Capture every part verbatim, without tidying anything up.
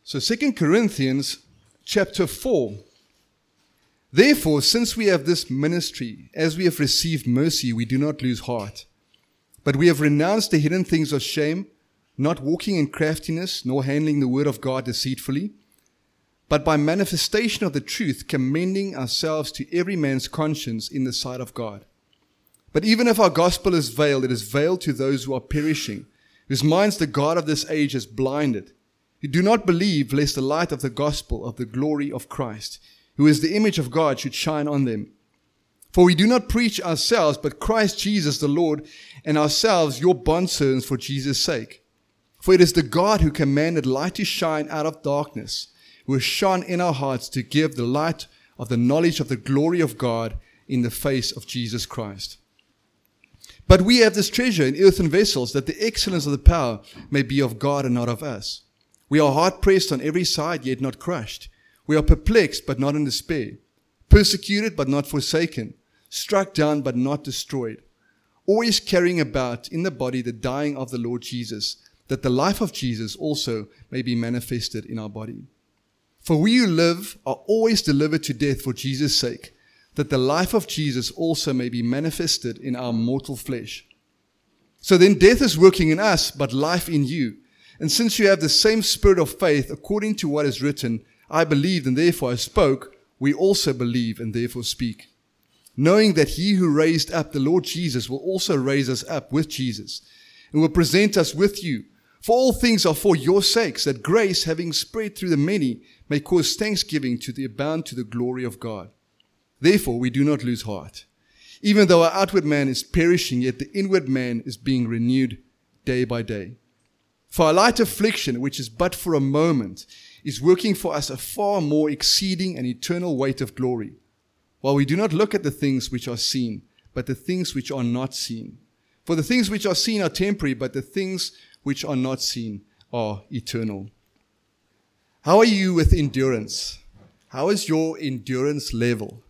So Second Corinthians chapter four. Therefore, since we have this ministry, as we have received mercy, we do not lose heart. But we have renounced the hidden things of shame, not walking in craftiness, nor handling the word of God deceitfully, but by manifestation of the truth, commending ourselves to every man's conscience in the sight of God. But even if our gospel is veiled, it is veiled to those who are perishing, whose minds the God of this age has blinded, who do not believe, lest the light of the gospel of the glory of Christ, who is the image of God, should shine on them. For we do not preach ourselves, but Christ Jesus the Lord, and ourselves your bondservants for Jesus' sake. For it is the God who commanded light to shine out of darkness, who has shone in our hearts to give the light of the knowledge of the glory of God in the face of Jesus Christ. But we have this treasure in earthen vessels, that the excellence of the power may be of God and not of us. We are hard pressed on every side, yet not crushed. We are perplexed, but not in despair. Persecuted, but not forsaken. Struck down, but not destroyed. Always carrying about in the body the dying of the Lord Jesus, that the life of Jesus also may be manifested in our body. For we who live are always delivered to death for Jesus' sake, that the life of Jesus also may be manifested in our mortal flesh. So then death is working in us, but life in you. And since you have the same spirit of faith, according to what is written, I believed and therefore I spoke, we also believe and therefore speak. Knowing that he who raised up the Lord Jesus will also raise us up with Jesus, and will present us with you. For all things are for your sakes, that grace, having spread through the many, may cause thanksgiving to the abound to the glory of God. Therefore we do not lose heart. Even though our outward man is perishing, yet the inward man is being renewed day by day. For our light affliction, which is but for a moment, is working for us a far more exceeding and eternal weight of glory, while we do not look at the things which are seen, but the things which are not seen. For the things which are seen are temporary, but the things which are not seen are eternal. How are you with endurance? How is your endurance level?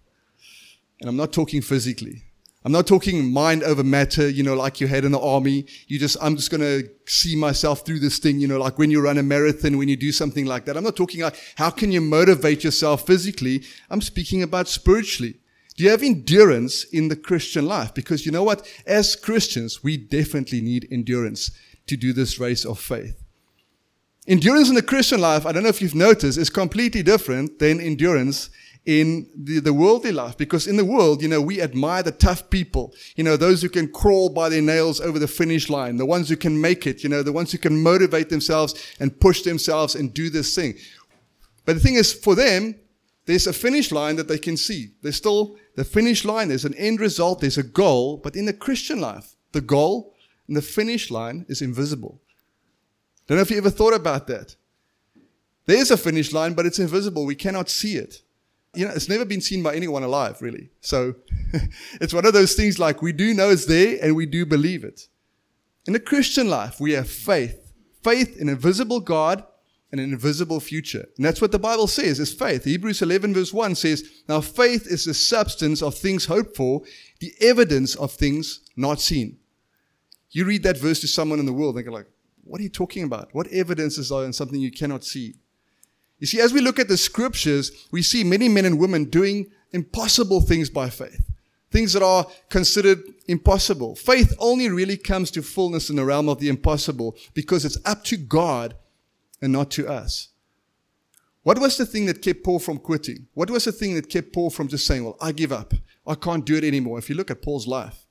And I'm not talking physically. I'm not talking mind over matter, you know, like you had in the army. You just, I'm just going to see myself through this thing, you know, like when you run a marathon, when you do something like that. I'm not talking like, how can you motivate yourself physically? I'm speaking about spiritually. Do you have endurance in the Christian life? Because you know what? As Christians, we definitely need endurance to do this race of faith. Endurance in the Christian life, I don't know if you've noticed, is completely different than endurance in the, the worldly life. Because in the world, you know, we admire the tough people, you know, those who can crawl by their nails over the finish line, the ones who can make it, you know, the ones who can motivate themselves and push themselves and do this thing. But the thing is, for them, there's a finish line that they can see. There's still the finish line, there's an end result, there's a goal. But in the Christian life, the goal and the finish line is invisible. Don't know if you ever thought about that. There's a finish line, but it's invisible. We cannot see it. You know, it's never been seen by anyone alive, really. So it's one of those things like we do know it's there and we do believe it. In the Christian life, we have faith. Faith in an invisible God and an invisible future. And that's what the Bible says, is faith. Hebrews eleven verse one says, now faith is the substance of things hoped for, the evidence of things not seen. You read that verse to someone in the world, and they're like, what are you talking about? What evidences are in something you cannot see? You see, as we look at the scriptures, we see many men and women doing impossible things by faith. Things that are considered impossible. Faith only really comes to fullness in the realm of the impossible because it's up to God and not to us. What was the thing that kept Paul from quitting? What was the thing that kept Paul from just saying, well, I give up. I can't do it anymore. If you look at Paul's life,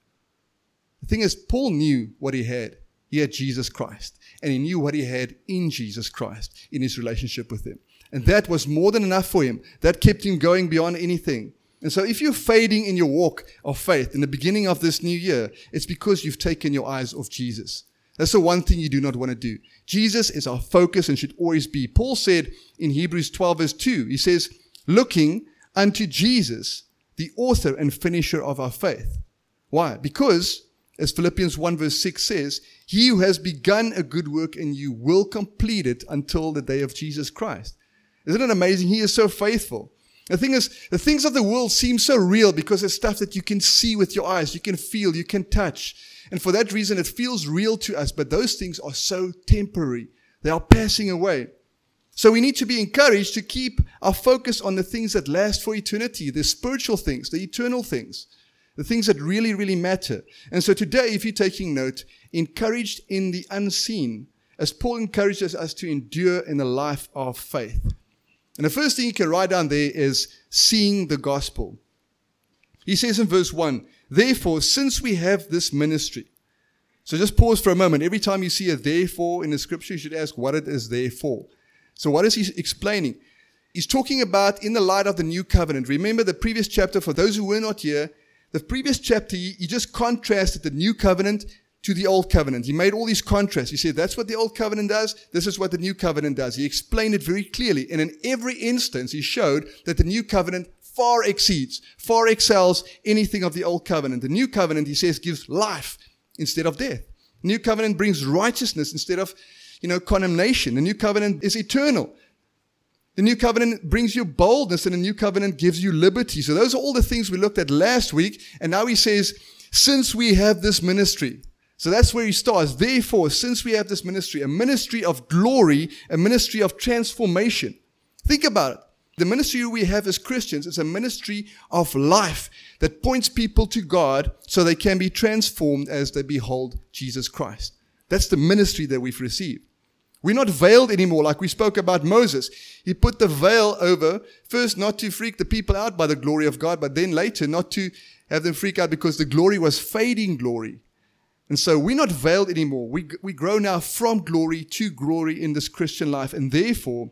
the thing is, Paul knew what he had. He had Jesus Christ. And he knew what he had in Jesus Christ in his relationship with him. And that was more than enough for him. That kept him going beyond anything. And so if you're fading in your walk of faith in the beginning of this new year, it's because you've taken your eyes off Jesus. That's the one thing you do not want to do. Jesus is our focus and should always be. Paul said in Hebrews twelve verse two, he says, looking unto Jesus, the author and finisher of our faith. Why? Because, as Philippians one verse six says, he who has begun a good work in you will complete it until the day of Jesus Christ. Isn't it amazing? He is so faithful. The thing is, the things of the world seem so real because it's stuff that you can see with your eyes, you can feel, you can touch. And for that reason, it feels real to us. But those things are so temporary. They are passing away. So we need to be encouraged to keep our focus on the things that last for eternity, the spiritual things, the eternal things, the things that really, really matter. And so today, if you're taking note, encouraged in the unseen, as Paul encourages us to endure in a life of faith. And the first thing you can write down there is seeing the gospel. He says in verse one, therefore, since we have this ministry. So just pause for a moment. Every time you see a therefore in the scripture, you should ask what it is there for. So what is he explaining? He's talking about in the light of the new covenant. Remember the previous chapter, for those who were not here, the previous chapter, he, he just contrasted the new covenant to the old covenant. He made all these contrasts. He said, that's what the old covenant does. This is what the new covenant does. He explained it very clearly. And in every instance, he showed that the new covenant far exceeds, far excels anything of the old covenant. The new covenant, he says, gives life instead of death. The new covenant brings righteousness instead of, you know, condemnation. The new covenant is eternal. The new covenant brings you boldness, and the new covenant gives you liberty. So those are all the things we looked at last week. And now he says, since we have this ministry. So that's where he starts. Therefore, since we have this ministry, a ministry of glory, a ministry of transformation. Think about it. The ministry we have as Christians is a ministry of life that points people to God so they can be transformed as they behold Jesus Christ. That's the ministry that we've received. We're not veiled anymore like we spoke about Moses. He put the veil over, first not to freak the people out by the glory of God, but then later not to have them freak out because the glory was fading glory. And so we're not veiled anymore. We, we grow now from glory to glory in this Christian life. And therefore,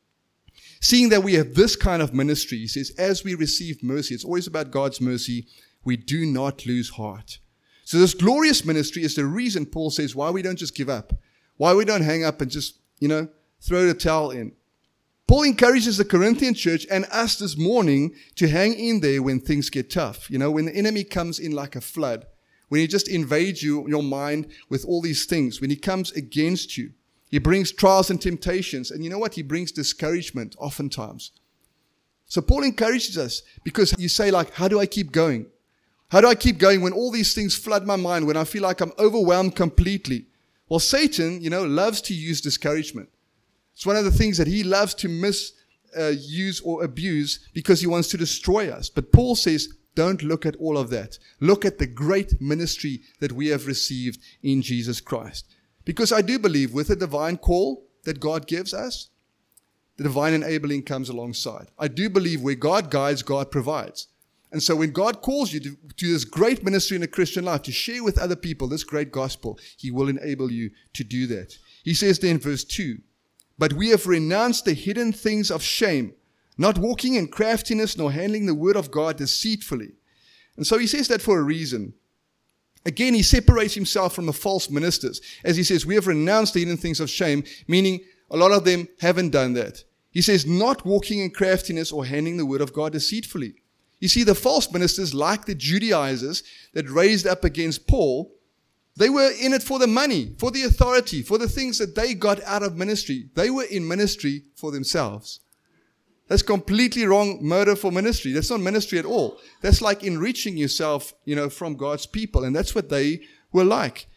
seeing that we have this kind of ministry, he says, as we receive mercy, it's always about God's mercy, we do not lose heart. So this glorious ministry is the reason Paul says why we don't just give up, why we don't hang up and just, you know, throw the towel in. Paul encourages the Corinthian church and us this morning to hang in there when things get tough. You know, when the enemy comes in like a flood, when he just invades you, your mind with all these things, when he comes against you, he brings trials and temptations. And you know what? He brings discouragement oftentimes. So Paul encourages us because you say like, how do I keep going? How do I keep going when all these things flood my mind, when I feel like I'm overwhelmed completely? Well, Satan, you know, loves to use discouragement. It's one of the things that he loves to misuse uh, or abuse because he wants to destroy us. But Paul says, don't look at all of that. Look at the great ministry that we have received in Jesus Christ. Because I do believe with the divine call that God gives us, the divine enabling comes alongside. I do believe where God guides, God provides. And so when God calls you to, to this great ministry in a Christian life, to share with other people this great gospel, he will enable you to do that. He says there in verse two, but we have renounced the hidden things of shame, not walking in craftiness, nor handling the word of God deceitfully. And so he says that for a reason. Again, he separates himself from the false ministers. As he says, we have renounced the hidden things of shame, meaning a lot of them haven't done that. He says, not walking in craftiness or handling the word of God deceitfully. You see, the false ministers, like the Judaizers that raised up against Paul, they were in it for the money, for the authority, for the things that they got out of ministry. They were in ministry for themselves. That's completely wrong motive for ministry. That's not ministry at all. That's like enriching yourself, you know, from God's people. And that's what they were like.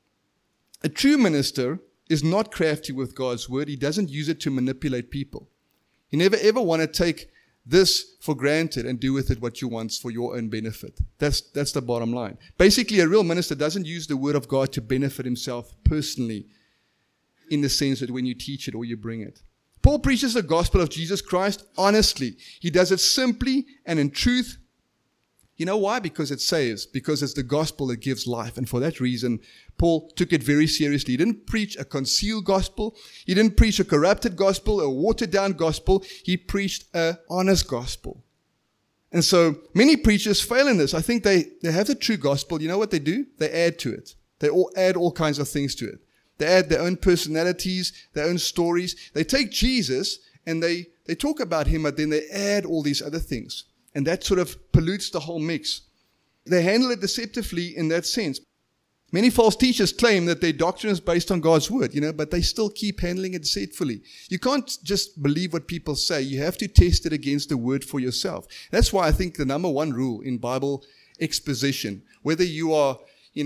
A true minister is not crafty with God's word. He doesn't use it to manipulate people. He never ever want to take this for granted and do with it what you want for your own benefit. That's, that's the bottom line. Basically, a real minister doesn't use the word of God to benefit himself personally in the sense that when you teach it or you bring it. Paul preaches the gospel of Jesus Christ honestly. He does it simply and in truth. You know why? Because it saves. Because it's the gospel that gives life. And for that reason, Paul took it very seriously. He didn't preach a concealed gospel. He didn't preach a corrupted gospel, a watered-down gospel. He preached an honest gospel. And so many preachers fail in this. I think they, they have the true gospel. You know what they do? They add to it. They all add all kinds of things to it. They add their own personalities, their own stories. They take Jesus and they, they talk about him, but then they add all these other things. And that sort of pollutes the whole mix. They handle it deceptively in that sense. Many false teachers claim that their doctrine is based on God's word, you know, but they still keep handling it deceitfully. You can't just believe what people say. You have to test it against the word for yourself. That's why I think the number one rule in Bible exposition, whether you are, you know,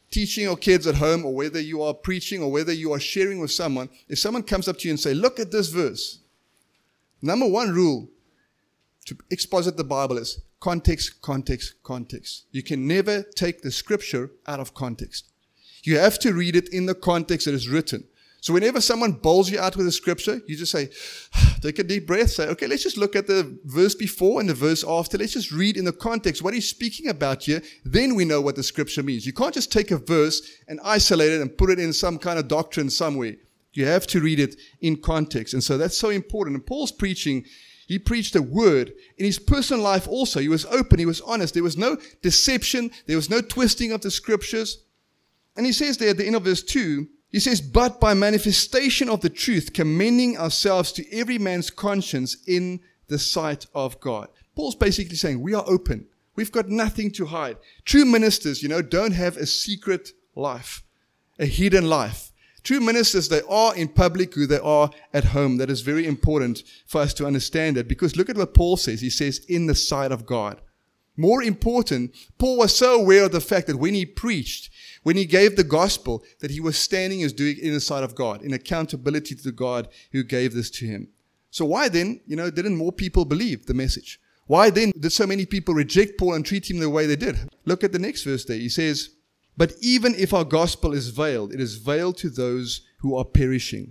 teaching your kids at home, or whether you are preaching, or whether you are sharing with someone, if someone comes up to you and say, look at this verse, number one rule to exposit the Bible is context, context, context. You can never take the scripture out of context. You have to read it in the context it is written. So whenever someone bowls you out with a scripture, you just say, take a deep breath, say, okay, let's just look at the verse before and the verse after. Let's just read in the context what he's speaking about here. Then we know what the scripture means. You can't just take a verse and isolate it and put it in some kind of doctrine somewhere. You have to read it in context. And so that's so important. And Paul's preaching, he preached a word. In his personal life also, he was open, he was honest. There was no deception. There was no twisting of the scriptures. And he says there at the end of verse two, he says, but by manifestation of the truth, commending ourselves to every man's conscience in the sight of God. Paul's basically saying, we are open. We've got nothing to hide. True ministers, you know, don't have a secret life, a hidden life. True ministers, they are in public who they are at home. That is very important for us to understand that, because look at what Paul says. He says, in the sight of God. More important, Paul was so aware of the fact that when he preached, when he gave the gospel, that he was standing as doing in the sight of God, in accountability to the God who gave this to him. So why then, you know, didn't more people believe the message? Why then did so many people reject Paul and treat him the way they did? Look at the next verse there. He says, but even if our gospel is veiled, it is veiled to those who are perishing.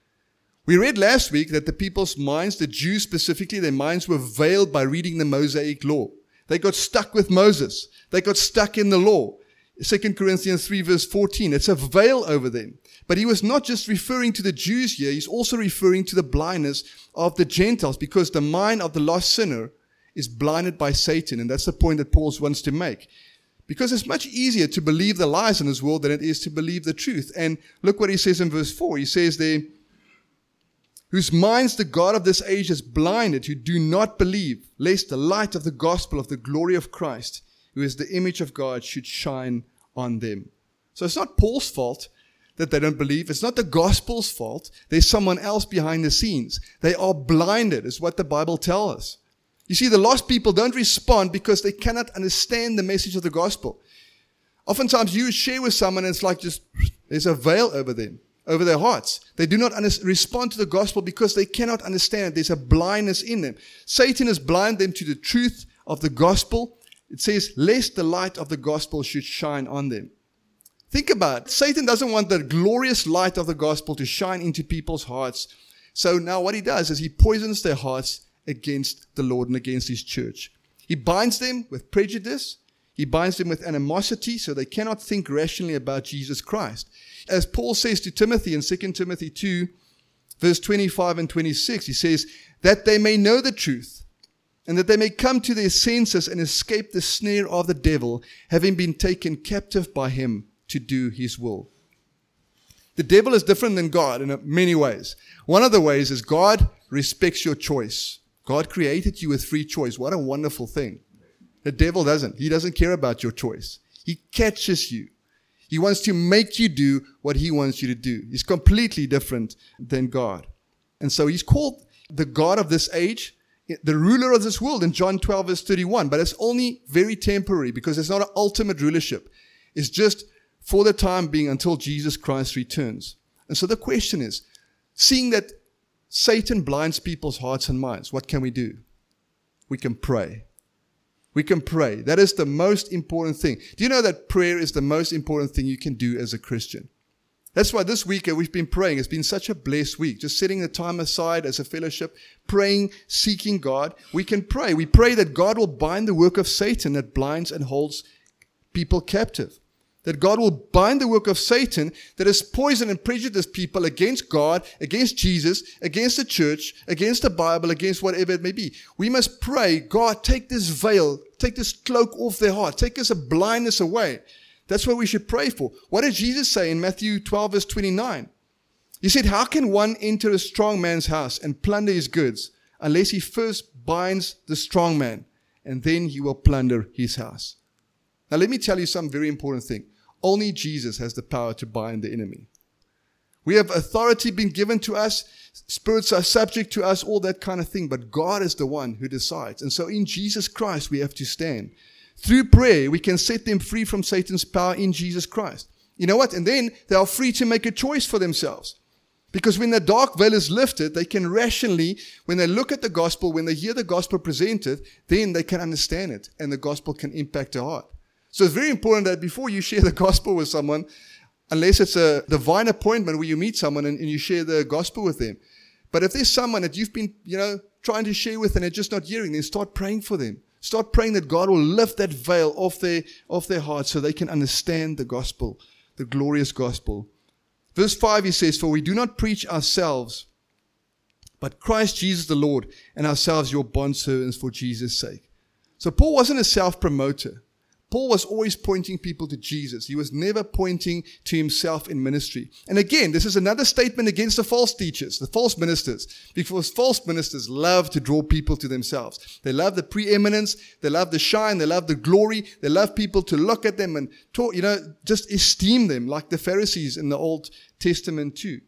We read last week that the people's minds, the Jews specifically, their minds were veiled by reading the Mosaic law. They got stuck with Moses. They got stuck in the law. Second Corinthians three verse fourteen, it's a veil over them. But he was not just referring to the Jews here, he's also referring to the blindness of the Gentiles, because the mind of the lost sinner is blinded by Satan. And that's the point that Paul wants to make. Because it's much easier to believe the lies in this world than it is to believe the truth. And look what he says in verse four. He says there, whose minds the God of this age has blinded, who do not believe, lest the light of the gospel of the glory of Christ, who is the image of God, should shine on them. So it's not Paul's fault that they don't believe. It's not the gospel's fault. There's someone else behind the scenes. They are blinded, is what the Bible tells us. You see, the lost people don't respond because they cannot understand the message of the gospel. Oftentimes you share with someone and it's like just, there's a veil over them, over their hearts. They do not under- respond to the gospel because they cannot understand. There's a blindness in them. Satan has blinded them to the truth of the gospel. It says, lest the light of the gospel should shine on them. Think about it. Satan doesn't want the glorious light of the gospel to shine into people's hearts. So now what he does is he poisons their hearts against the Lord and against his church. He binds them with prejudice. He binds them with animosity so they cannot think rationally about Jesus Christ. As Paul says to Timothy in Second Timothy two, verse twenty-five and twenty-six, he says, that they may know the truth, and that they may come to their senses and escape the snare of the devil, having been taken captive by him to do his will. The devil is different than God in many ways. One of the ways is God respects your choice. God created you with free choice. What a wonderful thing. The devil doesn't. He doesn't care about your choice. He catches you. He wants to make you do what he wants you to do. He's completely different than God. And so he's called the God of this age, the ruler of this world in John twelve verse thirty-one, but it's only very temporary because it's not an ultimate rulership. It's just for the time being until Jesus Christ returns. And so the question is, seeing that Satan blinds people's hearts and minds, what can we do? We can pray. We can pray. That is the most important thing. Do you know that prayer is the most important thing you can do as a Christian? That's why this week we've been praying. It's been such a blessed week. Just setting the time aside as a fellowship, praying, seeking God. We can pray. We pray that God will bind the work of Satan that blinds and holds people captive. That God will bind the work of Satan that has poisoned and prejudiced people against God, against Jesus, against the church, against the Bible, against whatever it may be. We must pray, God, take this veil, take this cloak off their heart, take this blindness away. That's what we should pray for. What did Jesus say in Matthew twelve verse twenty-nine? He said, how can one enter a strong man's house and plunder his goods unless he first binds the strong man, and then he will plunder his house? Now let me tell you some very important thing. Only Jesus has the power to bind the enemy. We have authority being given to us. Spirits are subject to us, all that kind of thing. But God is the one who decides. And so in Jesus Christ, we have to stand. through prayer, we can set them free from Satan's power in Jesus Christ. You know what? And then they are free to make a choice for themselves. Because when the dark veil is lifted, they can rationally, when they look at the gospel, when they hear the gospel presented, then they can understand it and the gospel can impact their heart. So it's very important that before you share the gospel with someone, unless it's a divine appointment where you meet someone and, and you share the gospel with them. But if there's someone that you've been, you know, trying to share with and they're just not hearing, then start praying for them. Start praying that God will lift that veil off their, off their heart so they can understand the gospel, the glorious gospel. Verse five, he says, "For we do not preach ourselves, but Christ Jesus the Lord, and ourselves your bondservants for Jesus' sake." So Paul wasn't a self-promoter. Paul was always pointing people to Jesus. He was never pointing to himself in ministry. And again, this is another statement against the false teachers, the false ministers, because false ministers love to draw people to themselves. They love the preeminence, they love the shine, they love the glory, they love people to look at them and talk, you know, just esteem them like the Pharisees in the Old Testament too.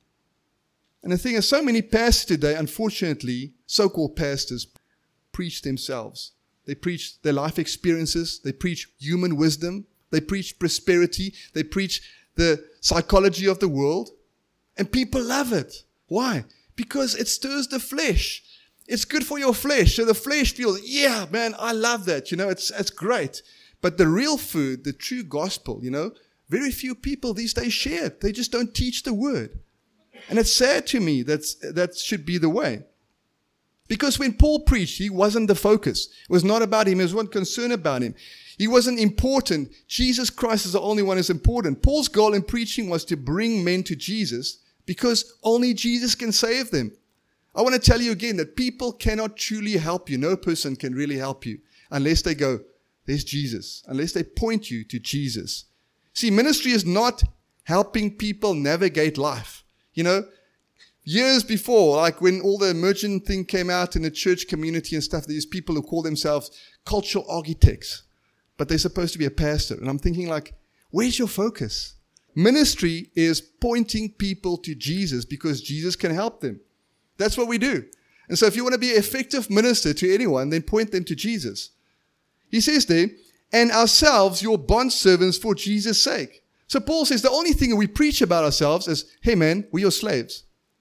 And the thing is, so many pastors today, unfortunately, so-called pastors, preach themselves. They preach their life experiences. They preach human wisdom. They preach prosperity. They preach the psychology of the world. And people love it. Why? Because it stirs the flesh. It's good for your flesh. So the flesh feels, yeah, man, I love that. You know, it's, it's great. But the real food, the true gospel, you know, very few people these days share it. They just don't teach the word. And it's sad to me that that should be the way. Because when Paul preached, he wasn't the focus. It was not about him. It wasn't concerned about him. He wasn't important. Jesus Christ is the only one who's important. Paul's goal in preaching was to bring men to Jesus because only Jesus can save them. I want to tell you again that people cannot truly help you. No person can really help you unless they go, there's Jesus. Unless they point you to Jesus. See, ministry is not helping people navigate life. You know, years before, like when all the emergent thing came out in the church community and stuff, these people who call themselves cultural architects, but they're supposed to be a pastor. And I'm thinking like, where's your focus? Ministry is pointing people to Jesus because Jesus can help them. That's what we do. And so if you want to be an effective minister to anyone, then point them to Jesus. He says there, "And ourselves your bondservants for Jesus' sake." So Paul says the only thing we preach about ourselves is, hey man, we're your slaves.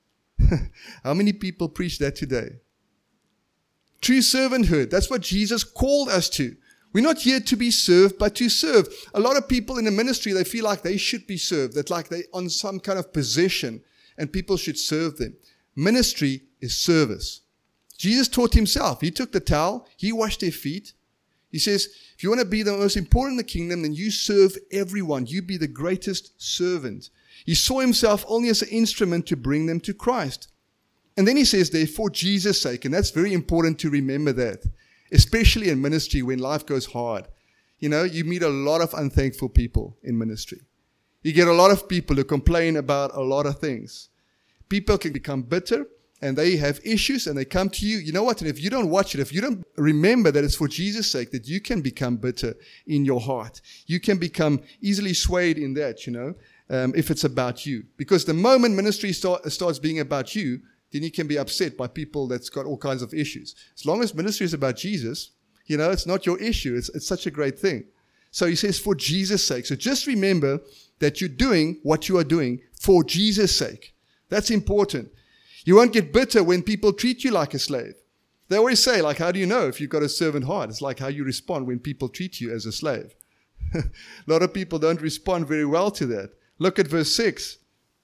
How many people preach that today? True servanthood. That's what Jesus called us to. We're not here to be served, but to serve. A lot of people in the ministry, they feel like they should be served. That like they're on some kind of position and people should serve them. Ministry is service. Jesus taught himself. He took the towel. He washed their feet. He says, if you want to be the most important in the kingdom, then you serve everyone. You be the greatest servant. He saw himself only as an instrument to bring them to Christ. And then he says there, for Jesus' sake, and that's very important to remember that, especially in ministry when life goes hard. You know, you meet a lot of unthankful people in ministry. You get a lot of people who complain about a lot of things. People can become bitter and they have issues and they come to you. You know what? And if you don't watch it, if you don't remember that it's for Jesus' sake, that you can become bitter in your heart. You can become easily swayed in that, you know. Um, if it's about you. Because the moment ministry start, starts being about you, then you can be upset by people that's got all kinds of issues. As long as ministry is about Jesus, you know, it's not your issue. It's, it's such a great thing. So he says, for Jesus' sake. So just remember that you're doing what you are doing for Jesus' sake. That's important. You won't get bitter when people treat you like a slave. They always say, like, how do you know if you've got a servant heart? It's like how you respond when people treat you as a slave. A lot of people don't respond very well to that. Look at verse six.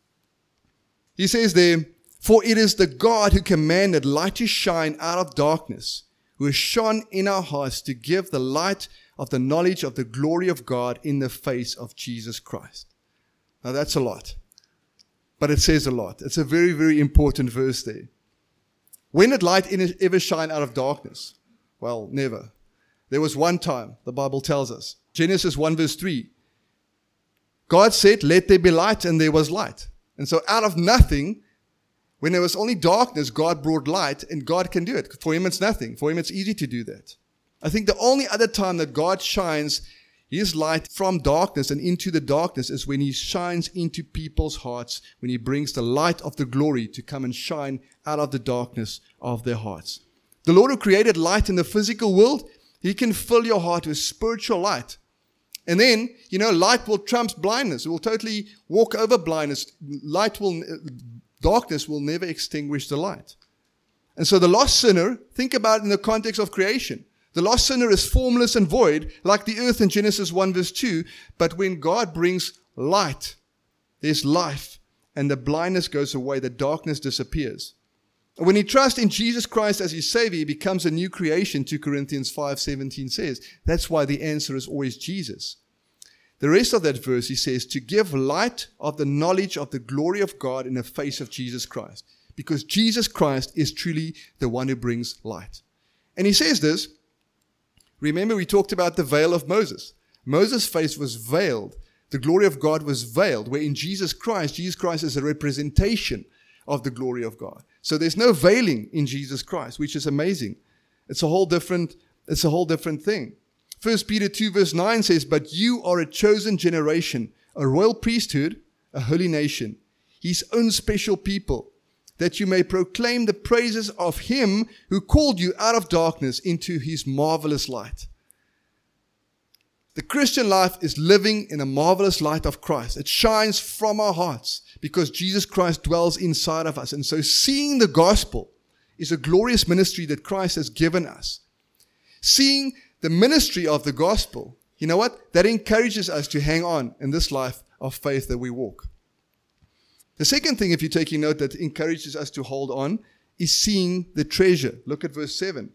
He says there, for it is the God who commanded light to shine out of darkness, who has shone in our hearts to give the light of the knowledge of the glory of God in the face of Jesus Christ. Now that's a lot. But it says a lot. It's a very, very important verse there. When did light ever shine out of darkness? Well, never. There was one time, the Bible tells us. Genesis one verse three. God said, let there be light, and there was light. And so out of nothing, when there was only darkness, God brought light, and God can do it. For him, it's nothing. For him, it's easy to do that. I think the only other time that God shines his light from darkness and into the darkness is when he shines into people's hearts, when he brings the light of the glory to come and shine out of the darkness of their hearts. The Lord who created light in the physical world He can fill your heart with spiritual light. And then, you know, light will trump blindness. It will totally walk over blindness. Light will, darkness will never extinguish the light. And so the lost sinner, think about it in the context of creation. The lost sinner is formless and void, like the earth in Genesis one verse two. But when God brings light, there's life, and the blindness goes away, the darkness disappears. When he trusts in Jesus Christ as his Savior, he becomes a new creation, two Corinthians five seventeen says. That's why the answer is always Jesus. The rest of that verse, he says, to give light of the knowledge of the glory of God in the face of Jesus Christ. Because Jesus Christ is truly the one who brings light. And he says this, remember we talked about the veil of Moses. Moses' face was veiled. The glory of God was veiled, where in Jesus Christ, Jesus Christ is a representation of the glory of God. So there's no veiling in Jesus Christ, which is amazing. It's a whole different, it's a whole different thing. First Peter two verse nine says, but you are a chosen generation, a royal priesthood, a holy nation, his own special people, that you may proclaim the praises of him who called you out of darkness into his marvelous light. The Christian life is living in a marvelous light of Christ. It shines from our hearts because Jesus Christ dwells inside of us. And so seeing the gospel is a glorious ministry that Christ has given us. Seeing the ministry of the gospel, you know what? That encourages us to hang on in this life of faith that we walk. The second thing, if you're taking note, that encourages us to hold on is seeing the treasure. Look at verse seven.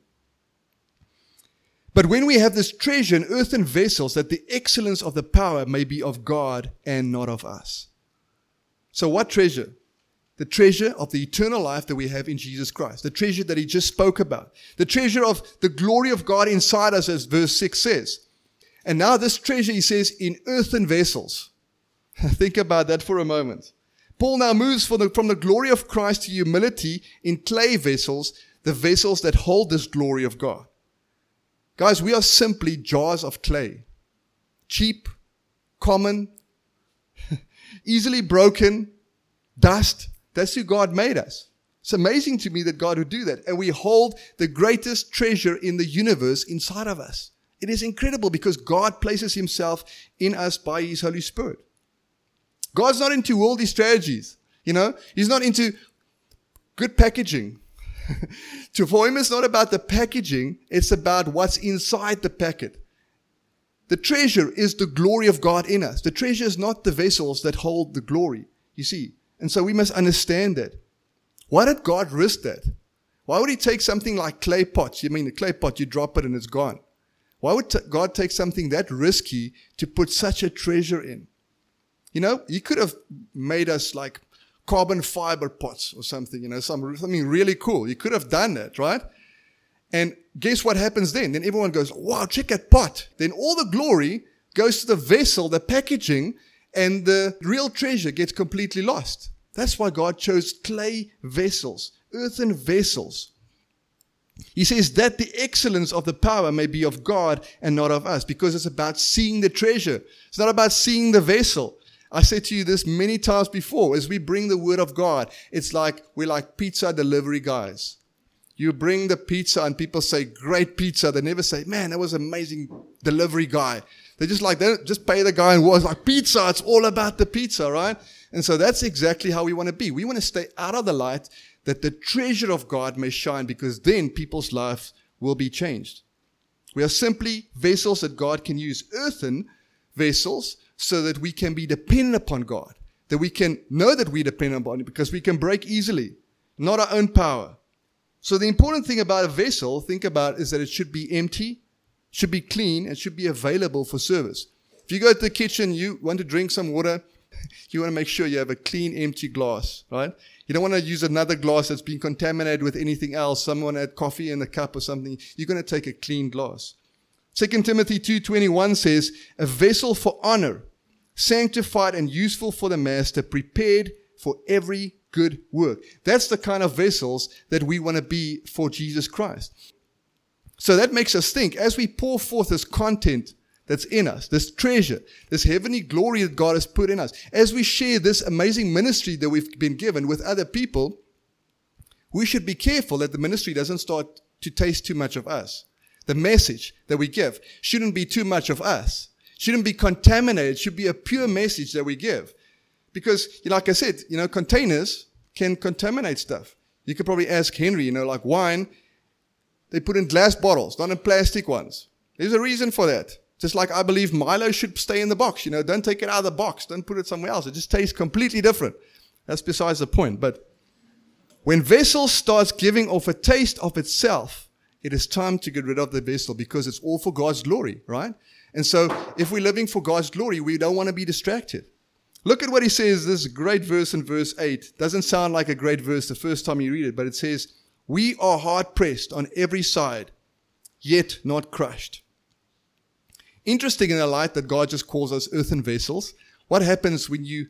But when we have this treasure in earthen vessels, that the excellence of the power may be of God and not of us. So what treasure? The treasure of the eternal life that we have in Jesus Christ. The treasure that he just spoke about. The treasure of the glory of God inside us, as verse six says. And now this treasure, he says, in earthen vessels. Think about that for a moment. Paul now moves from the, from the glory of Christ to humility in clay vessels, the vessels that hold this glory of God. Guys, we are simply jars of clay. Cheap, common, easily broken, dust. That's who God made us. It's amazing to me that God would do that. And we hold the greatest treasure in the universe inside of us. It is incredible because God places himself in us by his Holy Spirit. God's not into worldly strategies. You know, he's not into good packaging. To for him, it's not about the packaging. It's about what's inside the packet. The treasure is the glory of God in us. The treasure is not the vessels that hold the glory. You see. And so we must understand that. Why did God risk that? Why would he take something like clay pots? You mean the clay pot, you drop it and it's gone. Why would t- God take something that risky to put such a treasure in? You know, he could have made us like carbon fiber pots or something, you know, some, something really cool. He could have done that, right? And guess what happens then? Then everyone goes, wow, check that pot. Then all the glory goes to the vessel, the packaging, and the real treasure gets completely lost. That's why God chose clay vessels, earthen vessels. He says that the excellence of the power may be of God and not of us, because it's about seeing the treasure. It's not about seeing the vessel. I said to you this many times before, as we bring the word of God, it's like we're like pizza delivery guys. You bring the pizza and people say, great pizza. They never say, man, that was an amazing delivery guy. They just like, they just pay the guy and was like, pizza, it's all about the pizza, right? And so that's exactly how we want to be. We want to stay out of the light that the treasure of God may shine, because then people's lives will be changed. We are simply vessels that God can use, earthen vessels, so that we can be dependent upon God, that we can know that we depend upon Him, because we can break easily, not our own power. So the important thing about a vessel, think about, is that it should be empty, should be clean, and should be available for service. If you go to the kitchen, you want to drink some water, you want to make sure you have a clean, empty glass, right? You don't want to use another glass that's been contaminated with anything else. Someone had coffee in the cup or something. You're going to take a clean glass. Second Timothy two twenty-one says, a vessel for honor, sanctified and useful for the master, prepared for every good work. That's the kind of vessels that we want to be for Jesus Christ. So that makes us think, as we pour forth this content that's in us, this treasure, this heavenly glory that God has put in us, as we share this amazing ministry that we've been given with other people, we should be careful that the ministry doesn't start to taste too much of us. The message that we give shouldn't be too much of us. Shouldn't be contaminated. It should be a pure message that we give. Because, like I said, you know, containers can contaminate stuff. You could probably ask Henry, you know, like wine, they put in glass bottles, not in plastic ones. There's a reason for that. Just like I believe Milo should stay in the box. You know, don't take it out of the box. Don't put it somewhere else. It just tastes completely different. That's besides the point. But when vessel starts giving off a taste of itself, it is time to get rid of the vessel because it's all for God's glory, right? And so if we're living for God's glory, we don't want to be distracted. Look at what he says, this great verse in verse eight. Doesn't sound like a great verse the first time you read it, but it says, we are hard pressed on every side, yet not crushed. Interesting in the light that God just calls us earthen vessels. What happens when you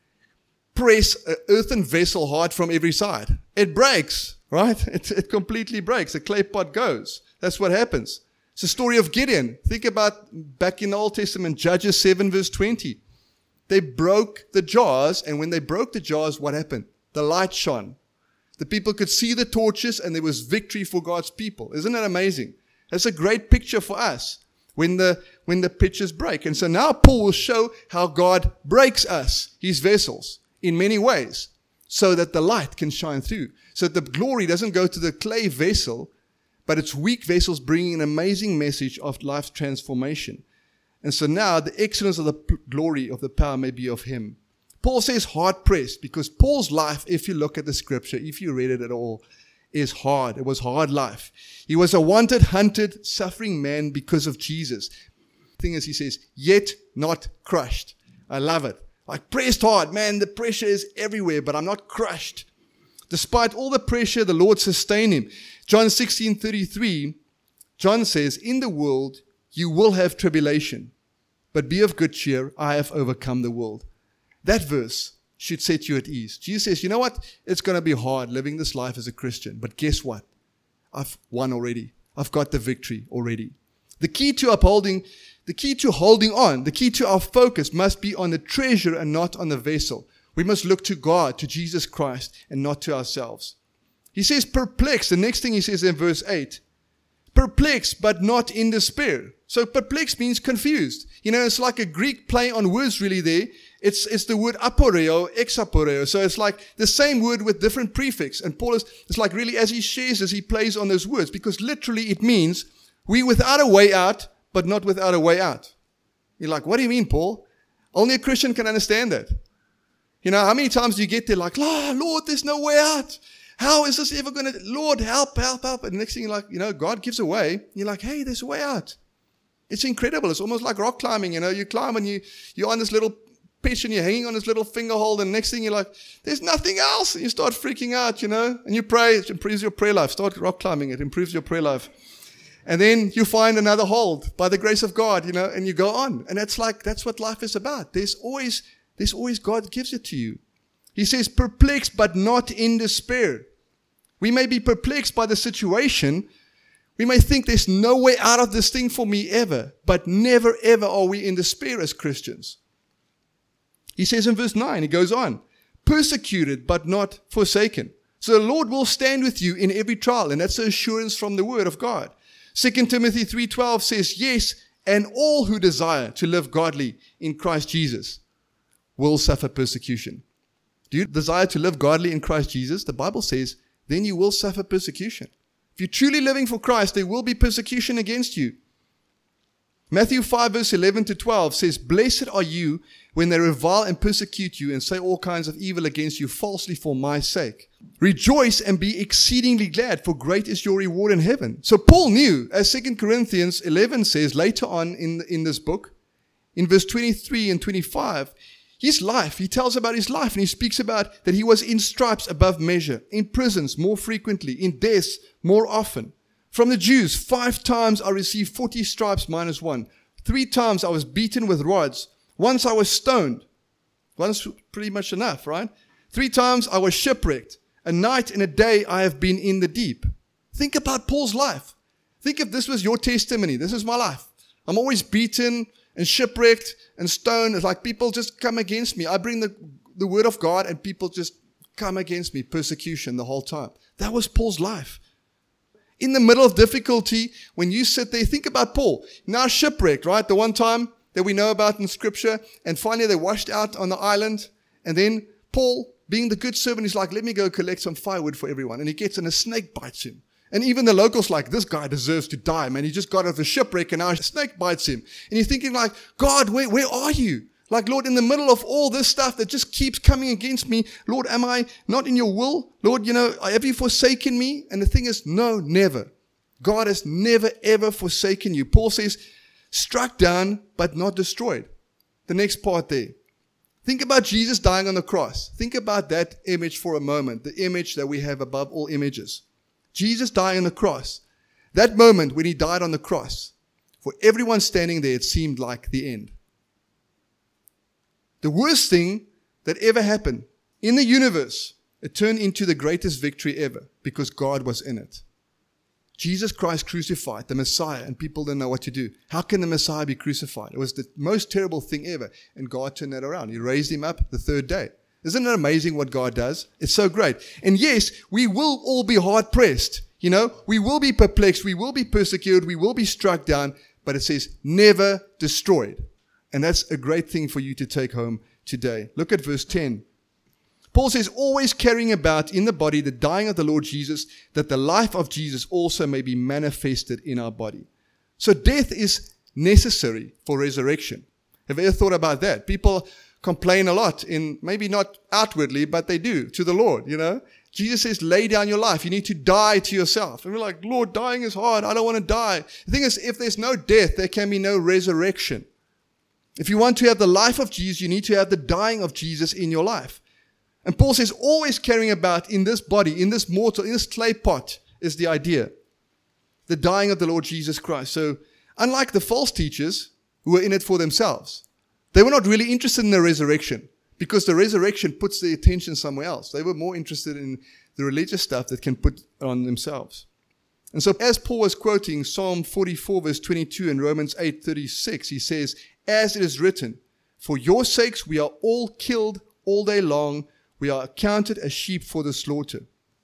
press an earthen vessel hard from every side? It breaks, right? It, it completely breaks. The clay pot goes. That's what happens. It's the story of Gideon. Think about back in the Old Testament, Judges seven verse twenty. They broke the jars, and when they broke the jars, what happened? The light shone. The people could see the torches, and there was victory for God's people. Isn't that amazing? That's a great picture for us when the when the pitchers break. And so now Paul will show how God breaks us, his vessels, in many ways, so that the light can shine through. So that the glory doesn't go to the clay vessel, but it's weak vessels bringing an amazing message of life transformation. And so now the excellence of the p- glory of the power may be of him. Paul says hard pressed because Paul's life, if you look at the scripture, if you read it at all, is hard. It was hard life. He was a wanted, hunted, suffering man because of Jesus. The thing is, he says, yet not crushed. I love it. Like pressed hard, man, the pressure is everywhere, but I'm not crushed. Despite all the pressure, the Lord sustained him. John sixteen thirty-three, John says, in the world you will have tribulation, but be of good cheer, I have overcome the world. That verse should set you at ease. Jesus says, you know what? It's going to be hard living this life as a Christian, but guess what? I've won already. I've got the victory already. The key to upholding, the key to holding on, the key to our focus must be on the treasure and not on the vessel. We must look to God, to Jesus Christ, and not to ourselves. He says perplexed. The next thing he says in verse eight, perplexed but not in despair. So perplexed means confused. You know, it's like a Greek play on words really there. It's it's the word aporeo, exaporeo. So it's like the same word with different prefix. And Paul is, it's like really as he shares this, he plays on those words because literally it means we without a way out, but not without a way out. You're like, what do you mean, Paul? Only a Christian can understand that. You know, how many times do you get there like, oh, Lord, there's no way out. How is this ever going to, Lord, help, help, help. And the next thing you're like, you know, God gives a way. You're like, hey, there's a way out. It's incredible. It's almost like rock climbing, you know. You climb and you, you're on this little pitch and you're hanging on this little finger hold. And the next thing you're like, there's nothing else. And you start freaking out, you know. And you pray. It improves your prayer life. Start rock climbing. It improves your prayer life. And then you find another hold by the grace of God, you know, and you go on. And that's like, that's what life is about. There's always, there's always God gives it to you. He says, perplexed, but not in despair. We may be perplexed by the situation. We may think there's no way out of this thing for me ever, but never ever are we in despair as Christians. He says in verse nine, he goes on, persecuted, but not forsaken. So the Lord will stand with you in every trial, and that's the assurance from the word of God. Second Timothy three twelve says, yes, and all who desire to live godly in Christ Jesus will suffer persecution. Do you desire to live godly in Christ Jesus? The Bible says, then you will suffer persecution. If you're truly living for Christ, there will be persecution against you. Matthew five verse eleven to twelve says, blessed are you when they revile and persecute you and say all kinds of evil against you falsely for my sake. Rejoice and be exceedingly glad, for great is your reward in heaven. So Paul knew, as Second Corinthians eleven says later on in, in this book, in verse twenty-three and twenty-five, his life, he tells about his life and he speaks about that he was in stripes above measure, in prisons more frequently, in deaths more often. From the Jews, five times I received forty stripes minus one. Three times I was beaten with rods. Once I was stoned. Once pretty much enough, right? Three times I was shipwrecked. A night and a day I have been in the deep. Think about Paul's life. Think if this was your testimony. This is my life. I'm always beaten and shipwrecked and stoned. It's like people just come against me. I bring the, the word of God and people just come against me. Persecution the whole time. That was Paul's life. In the middle of difficulty, when you sit there, think about Paul. Now shipwrecked, right? The one time that we know about in Scripture, and finally they washed out on the island, and then Paul, being the good servant, is like, let me go collect some firewood for everyone. And he gets, and a snake bites him. And even the locals like, this guy deserves to die, man. He just got out of the shipwreck and now a snake bites him. And you're thinking like, God, where, where are you? Like, Lord, in the middle of all this stuff that just keeps coming against me, Lord, am I not in your will? Lord, you know, have you forsaken me? And the thing is, no, never. God has never, ever forsaken you. Paul says, struck down, but not destroyed. The next part there. Think about Jesus dying on the cross. Think about that image for a moment, the image that we have above all images. Jesus dying on the cross. That moment when he died on the cross, for everyone standing there, it seemed like the end. The worst thing that ever happened in the universe, it turned into the greatest victory ever because God was in it. Jesus Christ crucified, the Messiah, and people didn't know what to do. How can the Messiah be crucified? It was the most terrible thing ever, and God turned that around. He raised him up the third day. Isn't it amazing what God does? It's so great. And yes, we will all be hard-pressed. You know, we will be perplexed. We will be persecuted. We will be struck down. But it says, never destroyed. And that's a great thing for you to take home today. Look at verse ten. Paul says, always carrying about in the body the dying of the Lord Jesus, that the life of Jesus also may be manifested in our body. So death is necessary for resurrection. Have you ever thought about that? People complain a lot, in maybe not outwardly, but they do to the Lord, you know. Jesus says, lay down your life. You need to die to yourself. And we're like, Lord, dying is hard. I don't want to die. The thing is, if there's no death, there can be no resurrection. If you want to have the life of Jesus, you need to have the dying of Jesus in your life. And Paul says, always carrying about in this body, in this mortal, in this clay pot, is the idea. The dying of the Lord Jesus Christ. So, unlike the false teachers who were in it for themselves, they were not really interested in the resurrection because the resurrection puts their attention somewhere else. They were more interested in the religious stuff that can put on themselves. And so as Paul was quoting Psalm forty-four verse twenty-two and Romans eight thirty-six, he says, as it is written, for your sakes we are all killed all day long. We are accounted as sheep for the slaughter.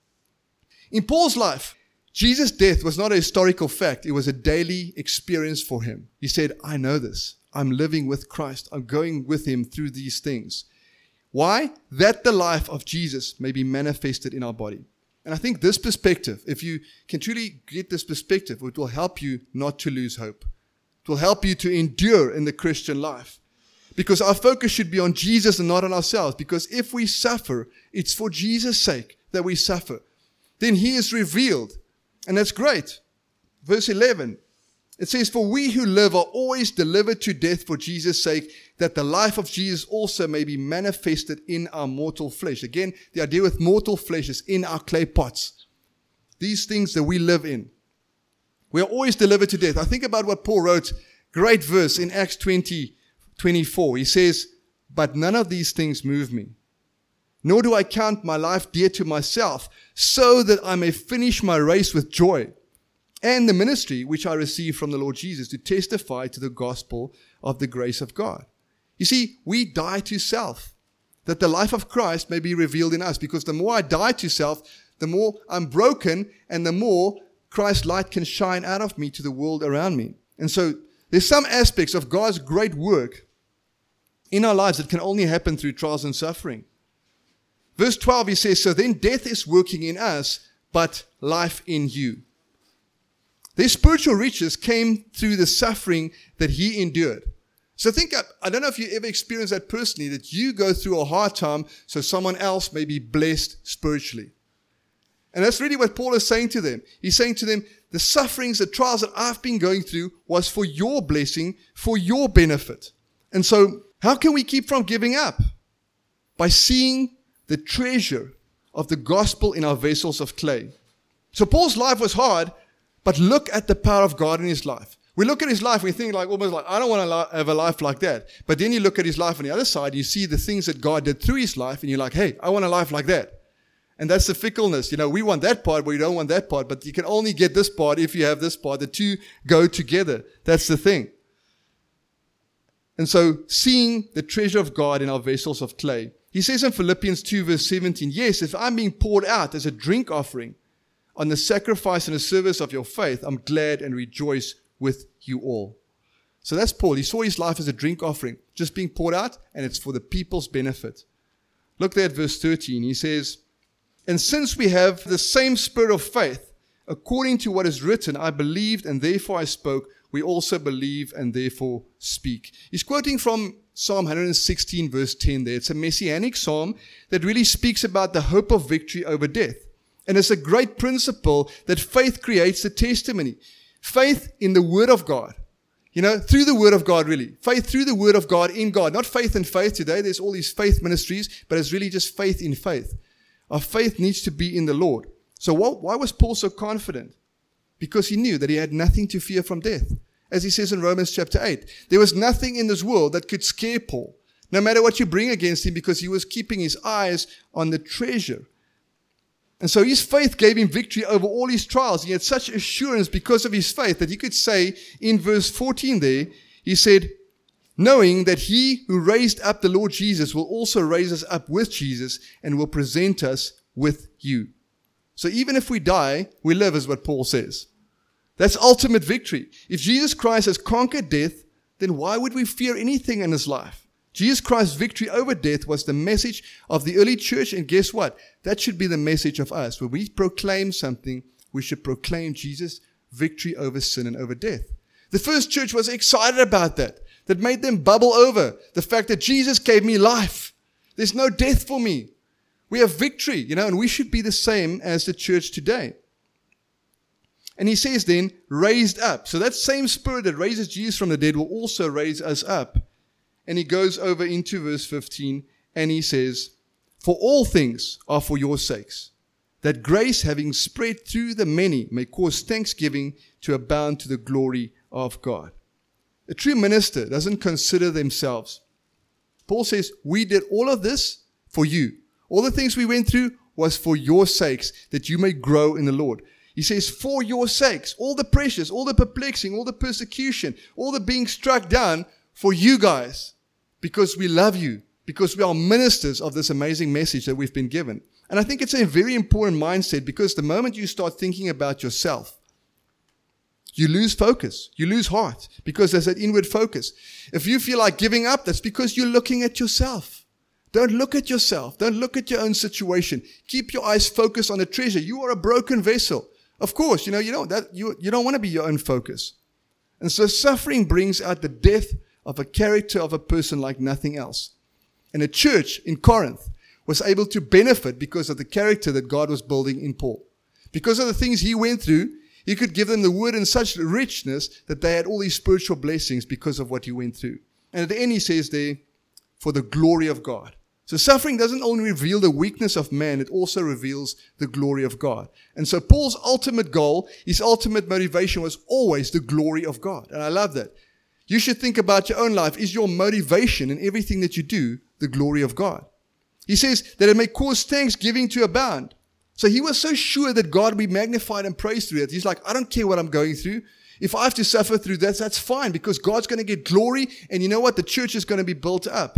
In Paul's life, Jesus' death was not a historical fact. It was a daily experience for him. He said, I know this. I'm living with Christ. I'm going with him through these things. Why? That the life of Jesus may be manifested in our body. And I think this perspective, if you can truly get this perspective, it will help you not to lose hope. It will help you to endure in the Christian life. Because our focus should be on Jesus and not on ourselves. Because if we suffer, it's for Jesus' sake that we suffer. Then he is revealed. And that's great. Verse eleven. It says, for we who live are always delivered to death for Jesus' sake, that the life of Jesus also may be manifested in our mortal flesh. Again, the idea with mortal flesh is in our clay pots. These things that we live in. We are always delivered to death. I think about what Paul wrote, great verse in Acts twenty, twenty-four. He says, but none of these things move me, nor do I count my life dear to myself, so that I may finish my race with joy, and the ministry which I received from the Lord Jesus to testify to the gospel of the grace of God. You see, we die to self, that the life of Christ may be revealed in us, because the more I die to self, the more I'm broken, and the more Christ's light can shine out of me to the world around me. And so there's some aspects of God's great work in our lives that can only happen through trials and suffering. Verse twelve, he says, so then death is working in us, but life in you. Their spiritual riches came through the suffering that he endured. So think, I don't know if you ever experienced that personally, that you go through a hard time so someone else may be blessed spiritually. And that's really what Paul is saying to them. He's saying to them, the sufferings, the trials that I've been going through was for your blessing, for your benefit. And so how can we keep from giving up? By seeing the treasure of the gospel in our vessels of clay. So Paul's life was hard, but look at the power of God in his life. We look at his life, we think like almost like, I don't want to have a life like that. But then you look at his life on the other side, you see the things that God did through his life, and you're like, hey, I want a life like that. And that's the fickleness. You know, we want that part, but we don't want that part. But you can only get this part if you have this part. The two go together. That's the thing. And so, seeing the treasure of God in our vessels of clay. He says in Philippians two verse seventeen, yes, if I'm being poured out as a drink offering, on the sacrifice and the service of your faith, I'm glad and rejoice with you all. So that's Paul. He saw his life as a drink offering, just being poured out, and it's for the people's benefit. Look there at verse thirteen. He says, and since we have the same spirit of faith, according to what is written, I believed and therefore I spoke, we also believe and therefore speak. He's quoting from Psalm one sixteen verse ten there. It's a messianic psalm that really speaks about the hope of victory over death. And it's a great principle that faith creates the testimony. Faith in the Word of God. You know, through the Word of God, really. Faith through the Word of God in God. Not faith in faith today. There's all these faith ministries, but it's really just faith in faith. Our faith needs to be in the Lord. So what, why was Paul so confident? Because he knew that he had nothing to fear from death. As he says in Romans chapter eight, there was nothing in this world that could scare Paul, no matter what you bring against him, because he was keeping his eyes on the treasure. And so his faith gave him victory over all his trials. He had such assurance because of his faith that he could say in verse fourteen there, he said, knowing that he who raised up the Lord Jesus will also raise us up with Jesus and will present us with you. So even if we die, we live, is what Paul says. That's ultimate victory. If Jesus Christ has conquered death, then why would we fear anything in his life? Jesus Christ's victory over death was the message of the early church, and guess what? That should be the message of us. When we proclaim something, we should proclaim Jesus' victory over sin and over death. The first church was excited about that. That made them bubble over. The fact that Jesus gave me life. There's no death for me. We have victory, you know, and we should be the same as the church today. And he says then, raised up. So that same spirit that raises Jesus from the dead will also raise us up. And he goes over into verse fifteen and he says, for all things are for your sakes, that grace having spread through the many may cause thanksgiving to abound to the glory of God. A true minister doesn't consider themselves. Paul says, we did all of this for you. All the things we went through was for your sakes, that you may grow in the Lord. He says, for your sakes, all the pressures, all the perplexing, all the persecution, all the being struck down, for you guys, because we love you, because we are ministers of this amazing message that we've been given. And I think it's a very important mindset, because the moment you start thinking about yourself, you lose focus, you lose heart, because there's that inward focus. If you feel like giving up, that's because you're looking at yourself. Don't look at yourself. Don't look at your own situation. Keep your eyes focused on the treasure. You are a broken vessel. Of course, you know, you don't, that, you, you don't want to be your own focus. And so suffering brings out the death of a character of a person like nothing else. And the church in Corinth was able to benefit because of the character that God was building in Paul. Because of the things he went through, he could give them the word in such richness that they had all these spiritual blessings because of what he went through. And at the end he says there, for the glory of God. So suffering doesn't only reveal the weakness of man, it also reveals the glory of God. And so Paul's ultimate goal, his ultimate motivation was always the glory of God. And I love that. You should think about your own life. Is your motivation in everything that you do the glory of God? He says that it may cause thanksgiving to abound. So he was so sure that God would be magnified and praised through it. He's like, I don't care what I'm going through. If I have to suffer through that, that's fine, because God's going to get glory. And you know what? The church is going to be built up.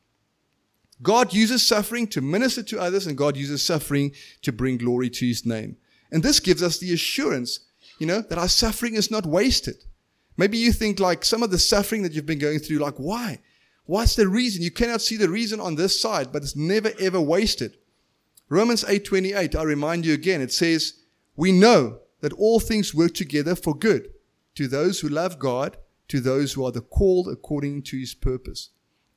God uses suffering to minister to others, and God uses suffering to bring glory to his name. And this gives us the assurance, you know, that our suffering is not wasted. Maybe you think like some of the suffering that you've been going through, like why? What's the reason? You cannot see the reason on this side, but it's never ever wasted. Romans eight twenty-eight, I remind you again, it says, we know that all things work together for good to those who love God, to those who are the called according to his purpose.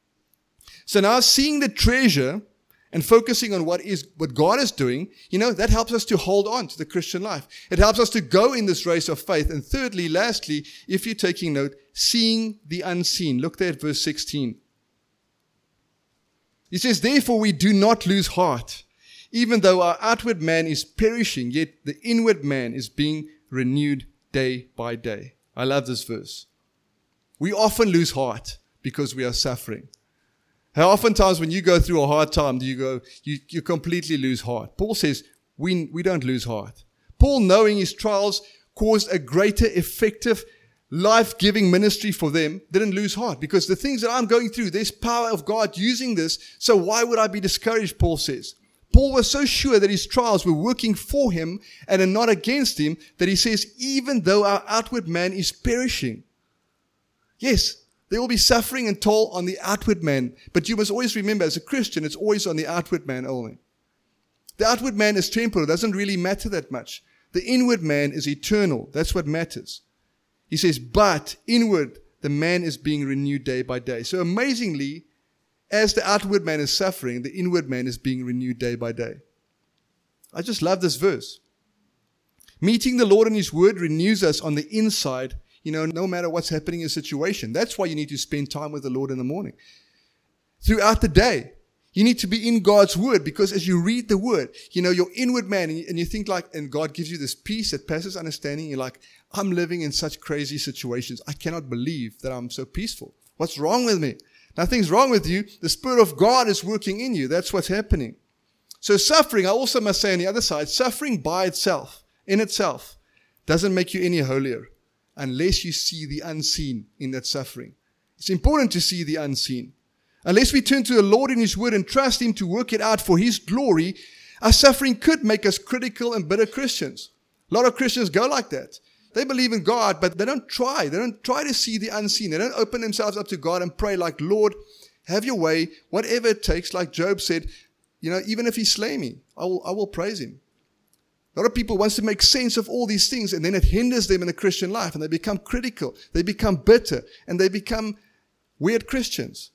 So now seeing the treasure and focusing on what is what God is doing, you know, that helps us to hold on to the Christian life. It helps us to go in this race of faith. And thirdly, lastly, if you're taking note, seeing the unseen. Look there at verse sixteen. He says, therefore we do not lose heart. Even though our outward man is perishing, yet the inward man is being renewed day by day. I love this verse. We often lose heart because we are suffering. How oftentimes when you go through a hard time, do you go, you, you completely lose heart? Paul says, we, we don't lose heart. Paul, knowing his trials caused a greater effective, life-giving ministry for them, didn't lose heart. Because the things that I'm going through, there's power of God using this, so why would I be discouraged, Paul says. Paul was so sure that his trials were working for him and not against him that he says, even though our outward man is perishing. Yes, there will be suffering and toil on the outward man, but you must always remember, as a Christian, it's always on the outward man only. The outward man is temporal. It doesn't really matter that much. The inward man is eternal. That's what matters. He says, but inward, the man is being renewed day by day. So amazingly, as the outward man is suffering, the inward man is being renewed day by day. I just love this verse. Meeting the Lord in His Word renews us on the inside, you know, no matter what's happening in a situation. That's why you need to spend time with the Lord in the morning. Throughout the day, you need to be in God's Word, because as you read the Word, you know, your inward man, and you, and you think like, and God gives you this peace that passes understanding. You're like, I'm living in such crazy situations. I cannot believe that I'm so peaceful. What's wrong with me? Nothing's wrong with you. The Spirit of God is working in you. That's what's happening. So suffering, I also must say on the other side, suffering by itself, in itself, doesn't make you any holier unless you see the unseen in that suffering. It's important to see the unseen. Unless we turn to the Lord in His Word and trust Him to work it out for His glory, our suffering could make us critical and bitter Christians. A lot of Christians go like that. They believe in God, but they don't try. They don't try to see the unseen. They don't open themselves up to God and pray like, Lord, have your way, whatever it takes. Like Job said, you know, even if He slay me, I will, I will praise Him. A lot of people want to make sense of all these things, and then it hinders them in the Christian life, and they become critical. They become bitter, and they become weird Christians.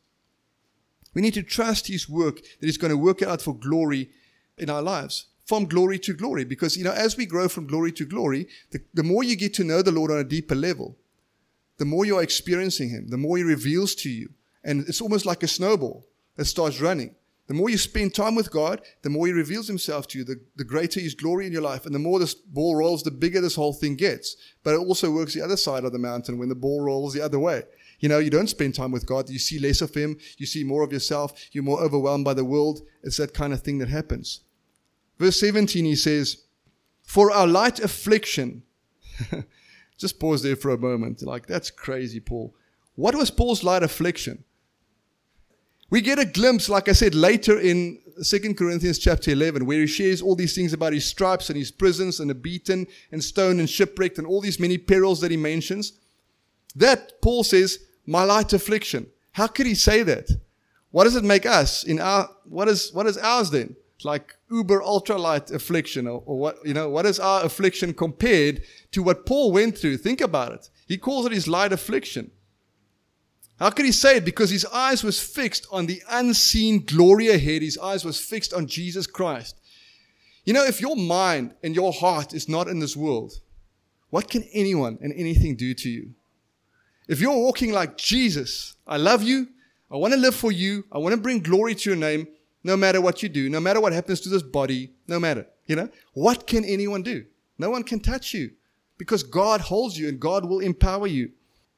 We need to trust His work, that He's going to work it out for glory in our lives. From glory to glory. Because, you know, as we grow from glory to glory, the, the more you get to know the Lord on a deeper level, the more you're experiencing Him, the more He reveals to you. And it's almost like a snowball that starts running. The more you spend time with God, the more He reveals Himself to you, the, the greater His glory in your life. And the more this ball rolls, the bigger this whole thing gets. But it also works the other side of the mountain when the ball rolls the other way. You know, you don't spend time with God. You see less of Him. You see more of yourself. You're more overwhelmed by the world. It's that kind of thing that happens. Verse seventeen, he says, for our light affliction. Just pause there for a moment. Like, that's crazy, Paul. What was Paul's light affliction? We get a glimpse, like I said, later in Second Corinthians chapter eleven, where he shares all these things about his stripes and his prisons and the beaten and stoned and shipwrecked and all these many perils that he mentions. That, Paul says, my light affliction. How could he say that? What does it make us in our, what is, what is ours then? Like uber ultra light affliction, or, or what, you know, what is our affliction compared to what Paul went through? Think about it. He calls it his light affliction. How could he say it? Because his eyes was fixed on the unseen glory ahead. His eyes was fixed on Jesus Christ. You know, if your mind and your heart is not in this world, what can anyone and anything do to you? If you're walking like Jesus, I love you, I want to live for you, I want to bring glory to your name, no matter what you do, no matter what happens to this body, no matter, you know, what can anyone do? No one can touch you because God holds you and God will empower you.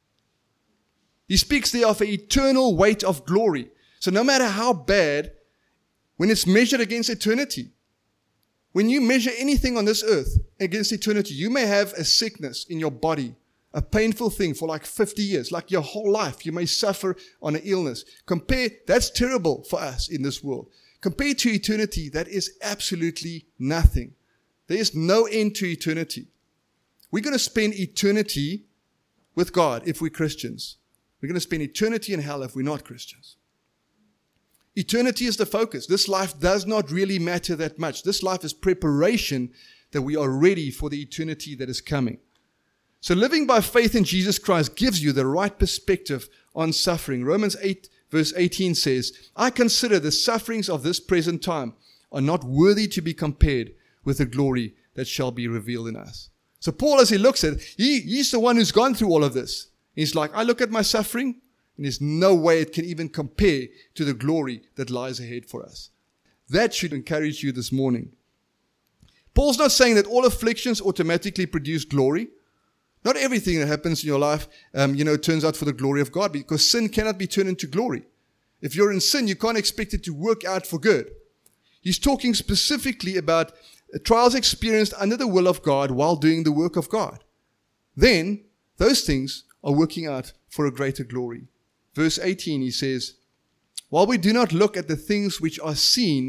He speaks there of an eternal weight of glory. So no matter how bad, when it's measured against eternity, when you measure anything on this earth against eternity, you may have a sickness in your body, a painful thing for like fifty years, like your whole life. You may suffer on an illness. Compare, that's terrible for us in this world. Compared to eternity, that is absolutely nothing. There is no end to eternity. We're going to spend eternity with God if we're Christians. We're going to spend eternity in hell if we're not Christians. Eternity is the focus. This life does not really matter that much. This life is preparation that we are ready for the eternity that is coming. So living by faith in Jesus Christ gives you the right perspective on suffering. Romans eight verse eighteen says, I consider the sufferings of this present time are not worthy to be compared with the glory that shall be revealed in us. So Paul, as he looks at it, he, he's the one who's gone through all of this. He's like, I look at my suffering, and there's no way it can even compare to the glory that lies ahead for us. That should encourage you this morning. Paul's not saying that all afflictions automatically produce glory. Not everything that happens in your life, um, you know, turns out for the glory of God, because sin cannot be turned into glory. If you're in sin, you can't expect it to work out for good. He's talking specifically about trials experienced under the will of God while doing the work of God. Then, those things are working out for a greater glory. Verse eighteen, he says, while we do not look at the things which are seen,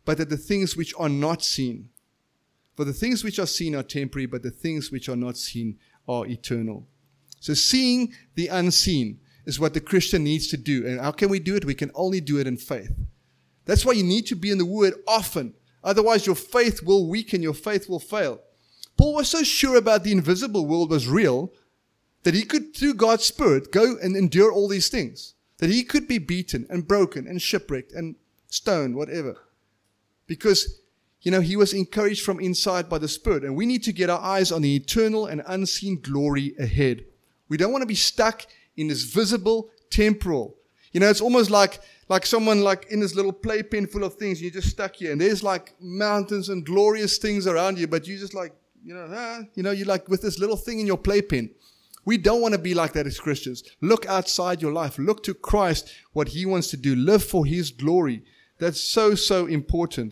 but that the things which are not seen. For the things which are seen are temporary, but the things which are not seen are eternal. So seeing the unseen is what the Christian needs to do. And how can we do it? We can only do it in faith. That's why you need to be in the Word often. Otherwise, your faith will weaken, your faith will fail. Paul was so sure about the invisible world was real that he could, through God's Spirit, go and endure all these things. That he could be beaten and broken and shipwrecked and stoned, whatever. Because, you know, he was encouraged from inside by the Spirit. And we need to get our eyes on the eternal and unseen glory ahead. We don't want to be stuck in this visible, temporal. You know, it's almost like, like someone like in this little playpen full of things. You're just stuck here. And there's like mountains and glorious things around you. But you're just like, you know, ah, you know, you're like with this little thing in your playpen. We don't want to be like that as Christians. Look outside your life. Look to Christ, what He wants to do. Live for His glory. That's so, so important.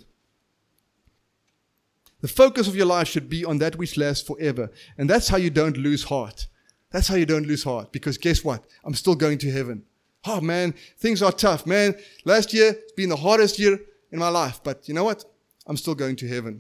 The focus of your life should be on that which lasts forever. And that's how you don't lose heart. That's how you don't lose heart. Because guess what? I'm still going to heaven. Oh man, things are tough. Man, last year it's been the hardest year in my life. But you know what? I'm still going to heaven.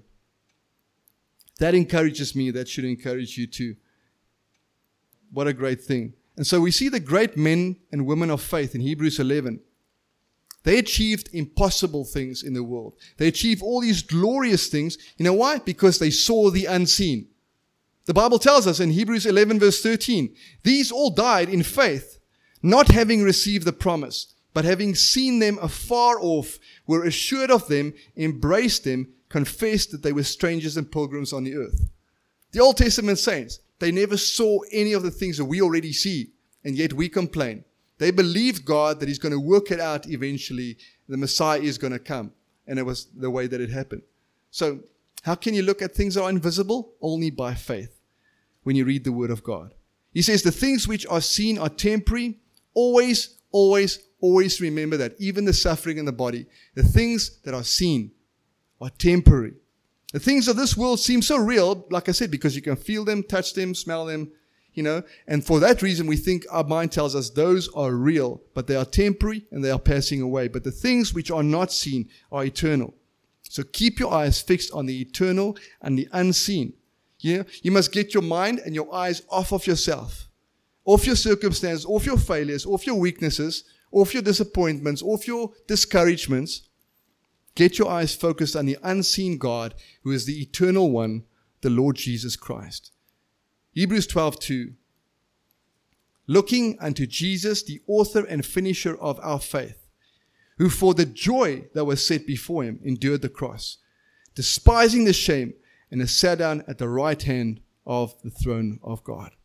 That encourages me. That should encourage you too. What a great thing. And so we see the great men and women of faith in Hebrews eleven. They achieved impossible things in the world. They achieved all these glorious things. You know why? Because they saw the unseen. The Bible tells us in Hebrews eleven verse thirteen, these all died in faith, not having received the promise, but having seen them afar off, were assured of them, embraced them, confessed that they were strangers and pilgrims on the earth. The Old Testament saints, they never saw any of the things that we already see, and yet we complain. They believed God that He's going to work it out eventually. The Messiah is going to come. And it was the way that it happened. So, how can you look at things that are invisible? Only by faith, when you read the Word of God. He says, the things which are seen are temporary. Always, always, always remember that. Even the suffering in the body. The things that are seen are temporary. The things of this world seem so real, like I said, because you can feel them, touch them, smell them, you know. And for that reason, we think our mind tells us those are real, but they are temporary and they are passing away. But the things which are not seen are eternal. So keep your eyes fixed on the eternal and the unseen. Yeah? You must get your mind and your eyes off of yourself, off your circumstances, off your failures, off your weaknesses, off your disappointments, off your discouragements. Get your eyes focused on the unseen God, who is the eternal one, the Lord Jesus Christ. Hebrews twelve two. Looking unto Jesus, the author and finisher of our faith, who for the joy that was set before Him endured the cross, despising the shame, and has sat down at the right hand of the throne of God.